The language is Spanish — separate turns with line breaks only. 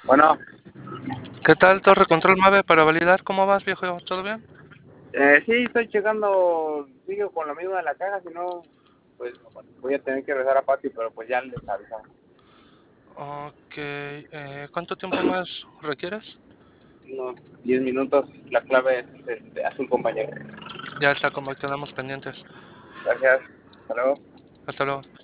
Bueno,
¿Qué tal, Torre Control Mave, para validar cómo vas, viejo? ¿Todo bien?
sí, estoy checando, sigo con lo mismo de la caja, si no, pues voy a tener que regresar a Pati, pero pues ya les avisamos.
Ok, ¿cuánto tiempo más requieres?
Unos 10 minutos, la clave es azul compañero.
Ya está, como quedamos pendientes.
Gracias, hasta luego.
Hasta luego.